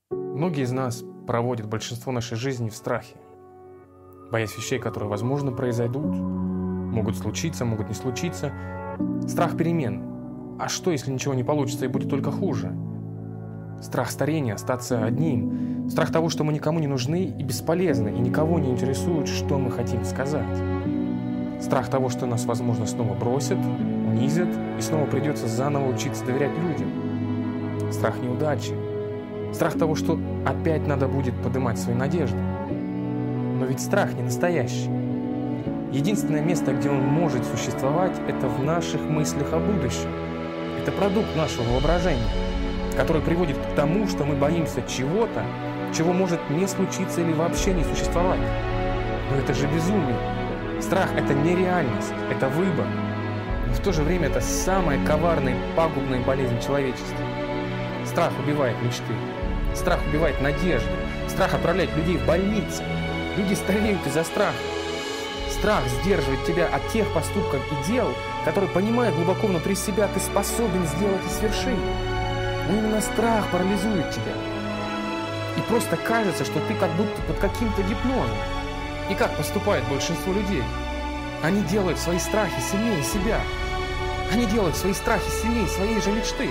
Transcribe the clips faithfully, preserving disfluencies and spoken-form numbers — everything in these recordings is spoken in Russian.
Многие из нас проводят большинство нашей жизни в страхе, боясь вещей, которые, возможно, произойдут, могут случиться, могут не случиться. Страх перемен. А что, если ничего не получится и будет только хуже? Страх старения, остаться одним. Страх того, что мы никому не нужны и бесполезны, и никого не интересует, что мы хотим сказать. Страх того, что нас, возможно, снова бросят, унизят, и снова придется заново учиться доверять людям. Страх неудачи. Страх того, что опять надо будет поднимать свои надежды. Но ведь страх не настоящий. Единственное место, где он может существовать, это в наших мыслях о будущем. Это продукт нашего воображения, который приводит к тому, что мы боимся чего-то, чего может не случиться или вообще не существовать. Но это же безумие. Страх – это нереальность, это выбор. Но в то же время это самая коварная и пагубная болезнь человечества. Страх убивает мечты. Страх убивает надежду. Страх отправляет людей в больницы. Люди стареют из-за страха. Страх сдерживает тебя от тех поступков и дел, которые, понимая глубоко внутри себя, ты способен сделать и свершить. Но именно страх парализует тебя. И просто кажется, что ты как будто под каким-то гипнозом. И как поступает большинство людей? Они делают свои страхи сильнее себя. Они делают свои страхи сильнее своей же мечты.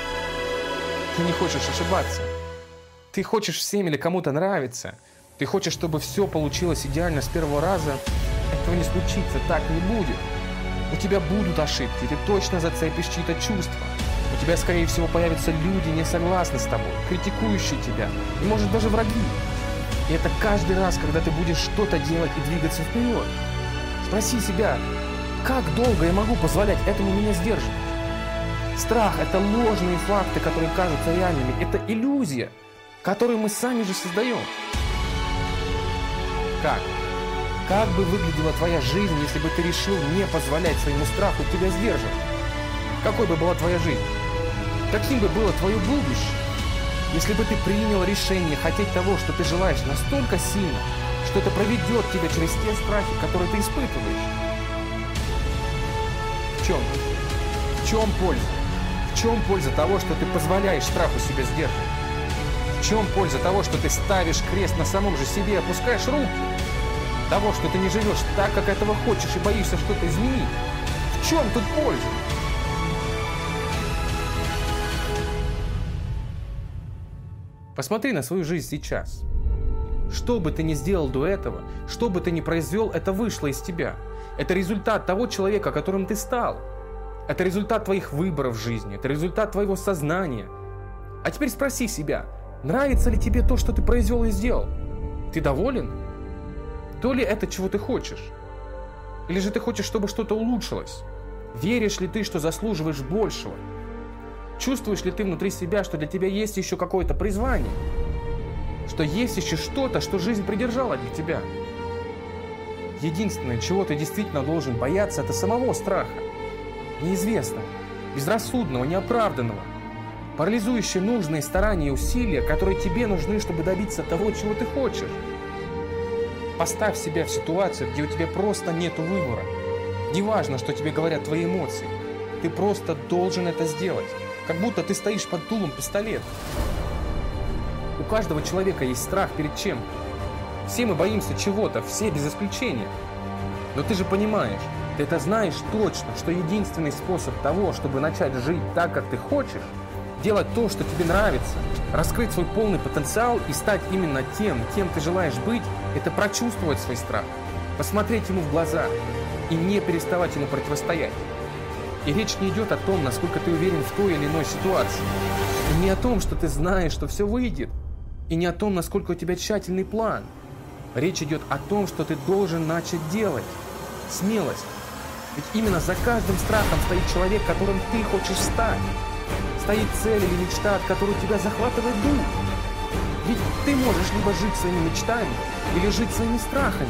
Ты не хочешь ошибаться. Ты хочешь всем или кому-то нравиться. Ты хочешь, чтобы все получилось идеально с первого раза. Этого не случится, так не будет. У тебя будут ошибки, ты точно зацепишь чьи-то чувства. У тебя, скорее всего, появятся люди, не согласны с тобой, критикующие тебя, и, может, даже враги. И это каждый раз, когда ты будешь что-то делать и двигаться вперед. Спроси себя, как долго я могу позволять этому меня сдерживать? Страх – это ложные факты, которые кажутся реальными. Это иллюзия, которую мы сами же создаем. Как? Как бы выглядела твоя жизнь, если бы ты решил не позволять своему страху тебя сдерживать? Какой бы была твоя жизнь? Каким бы было твое будущее? Если бы ты принял решение хотеть того, что ты желаешь, настолько сильно, что это проведет тебя через те страхи, которые ты испытываешь. В чем? В чем польза? В чем польза того, что ты позволяешь страху себя сдерживать? В чем польза того, что ты ставишь крест на самом же себе и опускаешь руки? Того, что ты не живешь так, как этого хочешь, и боишься что-то изменить? В чем тут польза? Посмотри на свою жизнь сейчас. Что бы ты ни сделал до этого, что бы ты ни произвел, это вышло из тебя. Это результат того человека, которым ты стал. Это результат твоих выборов в жизни, это результат твоего сознания. А теперь спроси себя, нравится ли тебе то, что ты произвел и сделал? Ты доволен? То ли это, чего ты хочешь? Или же ты хочешь, чтобы что-то улучшилось? Веришь ли ты, что заслуживаешь большего? Чувствуешь ли ты внутри себя, что для тебя есть еще какое-то призвание? Что есть еще что-то, что жизнь придержала для тебя? Единственное, чего ты действительно должен бояться, это самого страха. Неизвестного, безрассудного, неоправданного. Парализующие нужные старания и усилия, которые тебе нужны, чтобы добиться того, чего ты хочешь. Поставь себя в ситуацию, где у тебя просто нету выбора. Неважно, что тебе говорят твои эмоции. Ты просто должен это сделать. Как будто ты стоишь под дулом пистолета. У каждого человека есть страх перед чем-то. Все мы боимся чего-то, все без исключения. Но ты же понимаешь, ты это знаешь точно, что единственный способ того, чтобы начать жить так, как ты хочешь, делать то, что тебе нравится, раскрыть свой полный потенциал и стать именно тем, кем ты желаешь быть, это прочувствовать свой страх, посмотреть ему в глаза и не переставать ему противостоять. И речь не идет о том, насколько ты уверен в той или иной ситуации. И не о том, что ты знаешь, что все выйдет. И не о том, насколько у тебя тщательный план. Речь идет о том, что ты должен начать делать. Смелость. Ведь именно за каждым страхом стоит человек, которым ты хочешь стать. Стоит цель или мечта, от которой тебя захватывает дух. Ведь ты можешь либо жить своими мечтами, или жить своими страхами.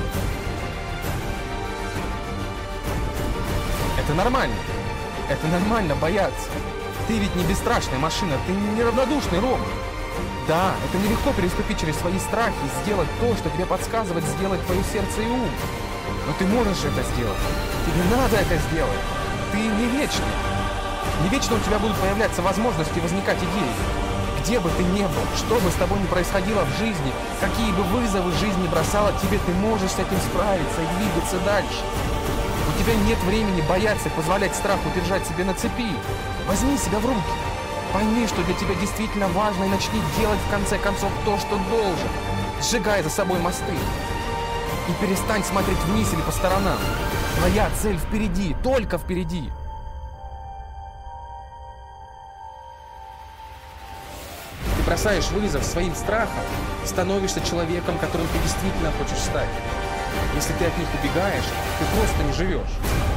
Это нормально. Это нормально бояться. Ты ведь не бесстрашная машина, ты не равнодушный робот. Да, это нелегко переступить через свои страхи и сделать то, что тебе подсказывает сделать твое сердце и ум. Но ты можешь это сделать. Тебе надо это сделать. Ты не вечный. Не вечно у тебя будут появляться возможности, возникать идеи. Где бы ты ни был, что бы с тобой ни происходило в жизни, какие бы вызовы жизнь бросала тебе, ты можешь с этим справиться и двигаться дальше. У тебя нет времени бояться и позволять страху держать себя на цепи. Возьми себя в руки. Пойми, что для тебя действительно важно, и начни делать в конце концов то, что должен, сжигая за собой мосты. И перестань смотреть вниз или по сторонам. Твоя цель впереди, только впереди. Ты бросаешь вызов своим страхам, становишься человеком, которым ты действительно хочешь стать. Если ты от них убегаешь, ты просто не живешь.